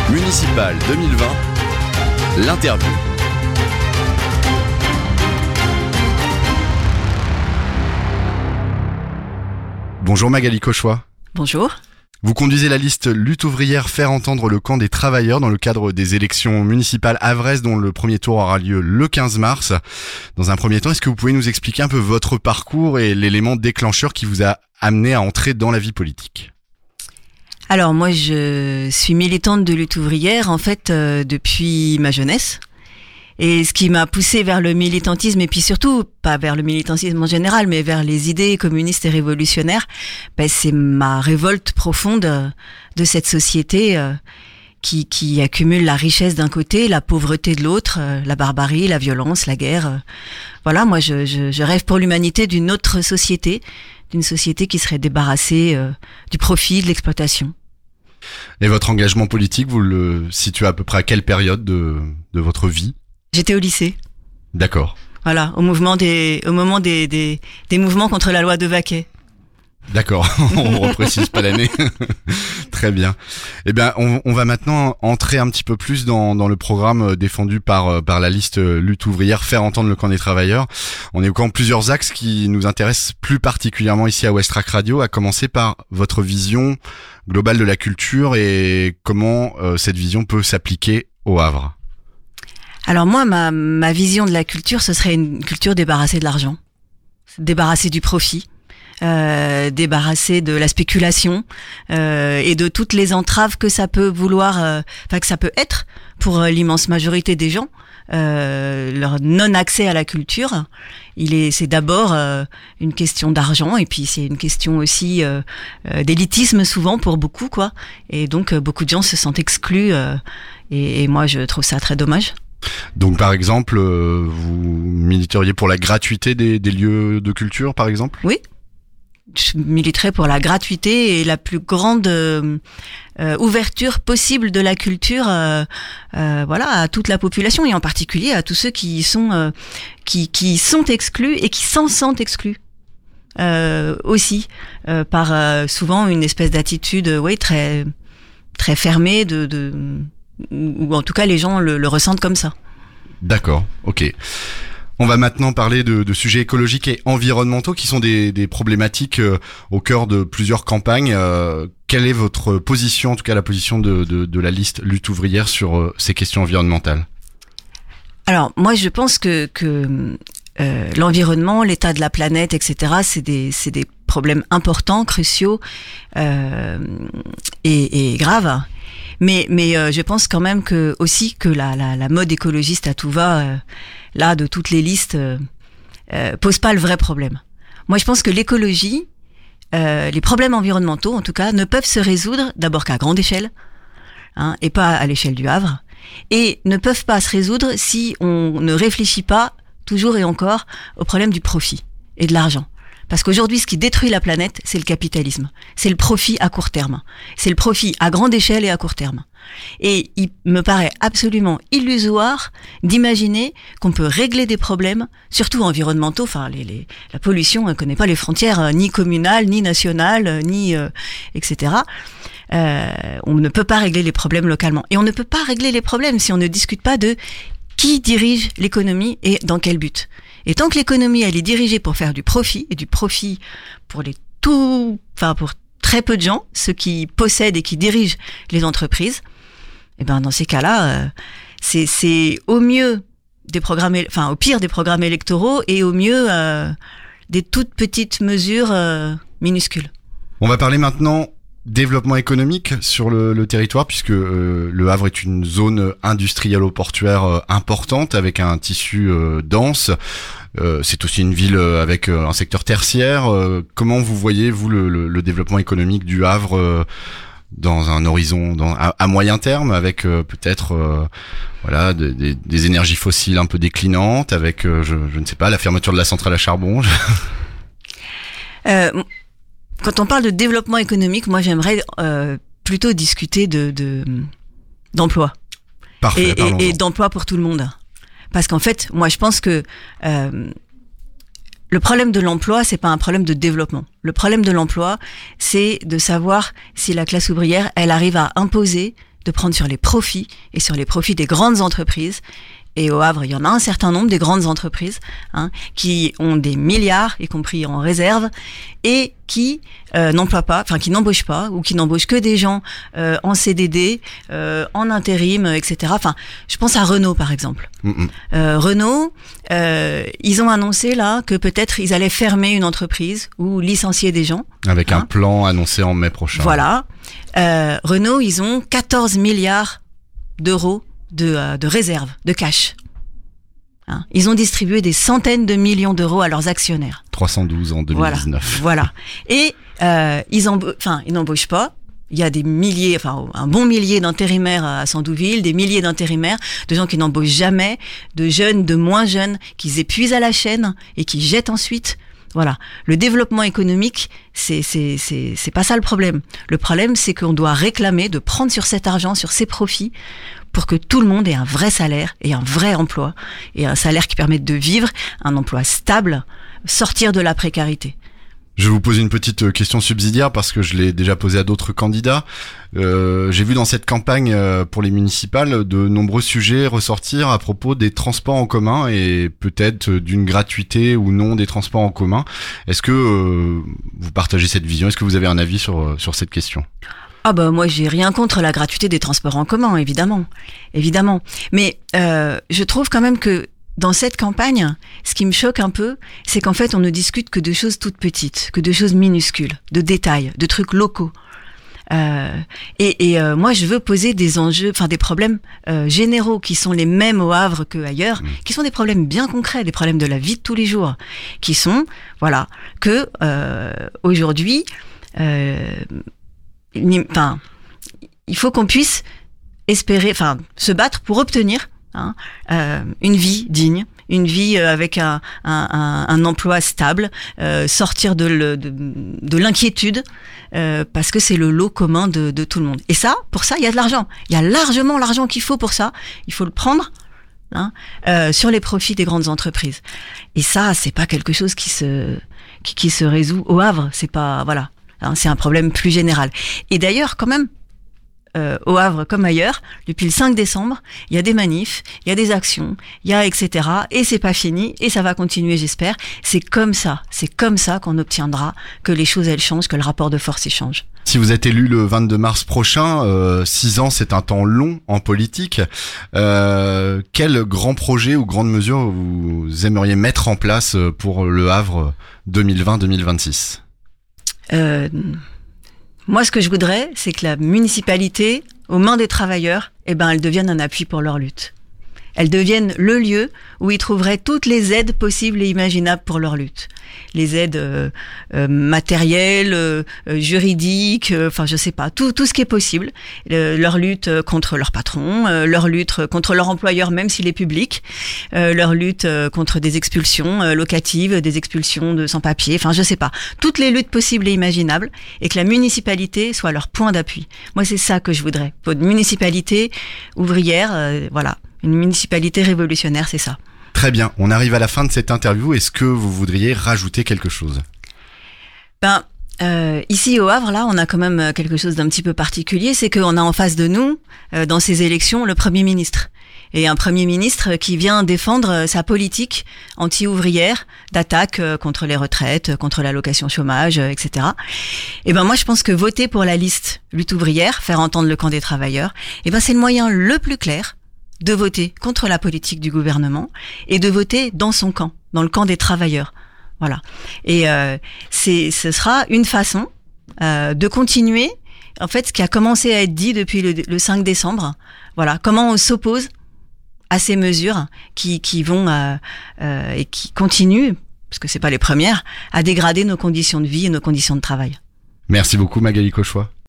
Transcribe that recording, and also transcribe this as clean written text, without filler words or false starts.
Municipal 2020, l'interview. Bonjour Magali Cauchois. Bonjour. Vous conduisez la liste Lutte ouvrière faire entendre le camp des travailleurs dans le cadre des élections municipales havraises dont le premier tour aura lieu le 15 mars. Dans un premier temps, est-ce que vous pouvez nous expliquer un peu votre parcours et l'élément déclencheur qui vous a amené à entrer dans la vie politique ? Alors moi je suis militante de lutte ouvrière en fait depuis ma jeunesse. Et ce qui m'a poussée vers le militantisme, et puis surtout, pas vers le militantisme en général, mais vers les idées communistes et révolutionnaires, c'est ma révolte profonde de cette société qui accumule la richesse d'un côté, la pauvreté de l'autre, la barbarie, la violence, la guerre. Voilà, moi je rêve pour l'humanité d'une autre société, d'une société qui serait débarrassée du profit, de l'exploitation. Et votre engagement politique, vous le situez à peu près à quelle période de votre vie ? J'étais au lycée. D'accord. Voilà, au moment des mouvements contre la loi de Vaquet. D'accord, on ne reprécise pas l'année. Très bien. Eh bien, on va maintenant entrer un petit peu plus dans le programme défendu par la liste Lutte ouvrière, faire entendre le camp des travailleurs. On évoquant plusieurs axes qui nous intéressent plus particulièrement ici à Westrack Radio, à commencer par votre vision globale de la culture et comment cette vision peut s'appliquer au Havre. Alors moi, ma vision de la culture, ce serait une culture débarrassée de l'argent, débarrassée du profit, débarrassée de la spéculation et de toutes les entraves que ça peut que ça peut être pour l'immense majorité des gens. Leur non-accès à la culture, c'est d'abord une question d'argent et puis c'est une question aussi d'élitisme souvent pour beaucoup, quoi. Et donc beaucoup de gens se sentent exclus et moi je trouve ça très dommage. Donc par exemple, vous militeriez pour la gratuité des lieux de culture, par exemple ? Oui, je militerais pour la gratuité et la plus grande ouverture possible de la culture à toute la population et en particulier à tous ceux qui sont exclus et qui s'en sentent exclus. Aussi par souvent une espèce d'attitude très très fermée ou en tout cas les gens le ressentent comme ça. D'accord, ok. On va maintenant parler de sujets écologiques et environnementaux qui sont des problématiques au cœur de plusieurs campagnes. Quelle est votre position, en tout cas la position de la liste Lutte ouvrière sur ces questions environnementales ? Alors moi je pense que l'environnement, l'état de la planète, etc. c'est des problèmes importants, cruciaux et graves. Mais je pense quand même que la mode écologiste à tout va de toutes les listes pose pas le vrai problème. Moi je pense que l'écologie, les problèmes environnementaux en tout cas, ne peuvent se résoudre d'abord qu'à grande échelle, et pas à l'échelle du Havre, et ne peuvent pas se résoudre si on ne réfléchit pas toujours et encore au problème du profit et de l'argent. Parce qu'aujourd'hui, ce qui détruit la planète, c'est le capitalisme. C'est le profit à court terme. C'est le profit à grande échelle et à court terme. Et il me paraît absolument illusoire d'imaginer qu'on peut régler des problèmes, surtout environnementaux. Enfin, la pollution ne connaît pas les frontières ni communales, ni nationales, ni etc. On ne peut pas régler les problèmes localement. Et on ne peut pas régler les problèmes si on ne discute pas de qui dirige l'économie et dans quel but. Et tant que l'économie elle est dirigée pour faire du profit et du profit pour pour très peu de gens, ceux qui possèdent et qui dirigent les entreprises, et dans ces cas-là, c'est au mieux au pire des programmes électoraux et au mieux des toutes petites mesures minuscules. On va parler maintenant développement économique sur le territoire puisque le Havre est une zone industrialo-portuaire importante avec un tissu dense. C'est aussi une ville avec un secteur tertiaire. Comment vous voyez, vous, le développement économique du Havre dans un horizon à moyen terme avec peut-être des énergies fossiles un peu déclinantes, avec je ne sais pas, la fermeture de la centrale à charbon Quand on parle de développement économique, moi j'aimerais plutôt discuter d'emploi. Parfait, et d'emploi pour tout le monde. Parce qu'en fait, moi je pense que le problème de l'emploi, c'est pas un problème de développement. Le problème de l'emploi, c'est de savoir si la classe ouvrière, elle arrive à imposer de prendre sur les profits et sur les profits des grandes entreprises. Et au Havre, il y en a un certain nombre des grandes entreprises qui ont des milliards, y compris en réserve, et qui n'emploient pas, enfin qui n'embauchent pas, ou qui n'embauchent que des gens en CDD, en intérim, etc. Enfin, je pense à Renault par exemple. Renault, ils ont annoncé là que peut-être ils allaient fermer une entreprise ou licencier des gens. Avec un plan annoncé en mai prochain. Voilà. Renault, ils ont 14 milliards d'euros de réserve, de cash. Ils ont distribué des centaines de millions d'euros à leurs actionnaires. 312 en 2019. Voilà. Et ils n'embauchent pas. Il y a des milliers, enfin un bon millier d'intérimaires à Sandouville, des milliers d'intérimaires, de gens qui n'embauchent jamais, de jeunes, de moins jeunes, qu'ils épuisent à la chaîne et qui jettent ensuite. Voilà. Le développement économique, c'est pas ça le problème. Le problème, c'est qu'on doit réclamer de prendre sur cet argent, sur ces profits, pour que tout le monde ait un vrai salaire et un vrai emploi, et un salaire qui permette de vivre, un emploi stable, sortir de la précarité. Je vais vous poser une petite question subsidiaire parce que je l'ai déjà posée à d'autres candidats. J'ai vu dans cette campagne pour les municipales de nombreux sujets ressortir à propos des transports en commun et peut-être d'une gratuité ou non des transports en commun. Est-ce que vous partagez cette vision? Est-ce que vous avez un avis sur cette question? Ah bah moi j'ai rien contre la gratuité des transports en commun, évidemment. Mais je trouve quand même que dans cette campagne, ce qui me choque un peu, c'est qu'en fait on ne discute que de choses toutes petites, que de choses minuscules, de détails, de trucs locaux. Moi je veux poser des enjeux, enfin des problèmes généraux qui sont les mêmes au Havre qu'ailleurs, qui sont des problèmes bien concrets, des problèmes de la vie de tous les jours, qui sont que aujourd'hui il faut qu'on puisse espérer, se battre pour obtenir une vie digne, une vie avec un emploi stable, sortir de l'inquiétude, parce que c'est le lot commun de tout le monde. Et ça, pour ça, il y a de l'argent. Il y a largement l'argent qu'il faut pour ça. Il faut le prendre sur les profits des grandes entreprises. Et ça, c'est pas quelque chose qui se résout au Havre. C'est pas c'est un problème plus général. Et d'ailleurs, quand même, au Havre comme ailleurs, depuis le 5 décembre, il y a des manifs, il y a des actions, il y a etc. Et c'est pas fini, et ça va continuer, j'espère. C'est comme ça qu'on obtiendra que les choses elles changent, que le rapport de force change. Si vous êtes élu le 22 mars prochain, 6 ans c'est un temps long en politique. Quel grand projet ou grande mesure vous aimeriez mettre en place pour le Havre 2020-2026 ? Moi, ce que je voudrais, c'est que la municipalité, aux mains des travailleurs, elle devienne un appui pour leur lutte. Elle devienne le lieu où ils trouveraient toutes les aides possibles et imaginables pour leur lutte. Les aides matérielles, juridiques, je sais pas, tout ce qui est possible. Leur lutte contre leur patron, leur lutte contre leur employeur, même s'il est public, leur lutte contre des expulsions locatives, des expulsions de sans-papiers, je sais pas. Toutes les luttes possibles et imaginables, et que la municipalité soit leur point d'appui. Moi, c'est ça que je voudrais. Pour une municipalité ouvrière, une municipalité révolutionnaire, c'est ça. Très bien, on arrive à la fin de cette interview. Est-ce que vous voudriez rajouter quelque chose ? Ici au Havre, là, on a quand même quelque chose d'un petit peu particulier, c'est qu'on a en face de nous, dans ces élections, le Premier ministre. Et un Premier ministre qui vient défendre sa politique anti-ouvrière, d'attaque contre les retraites, contre l'allocation chômage, etc. Et moi, je pense que voter pour la liste lutte ouvrière, faire entendre le camp des travailleurs, c'est le moyen le plus clair de voter contre la politique du gouvernement et de voter dans son camp, dans le camp des travailleurs. Voilà. Et ce sera une façon de continuer, en fait, ce qui a commencé à être dit depuis le 5 décembre. Voilà. Comment on s'oppose à ces mesures qui vont et qui continuent, parce que c'est pas les premières, à dégrader nos conditions de vie et nos conditions de travail. Merci beaucoup Magali Cauchois.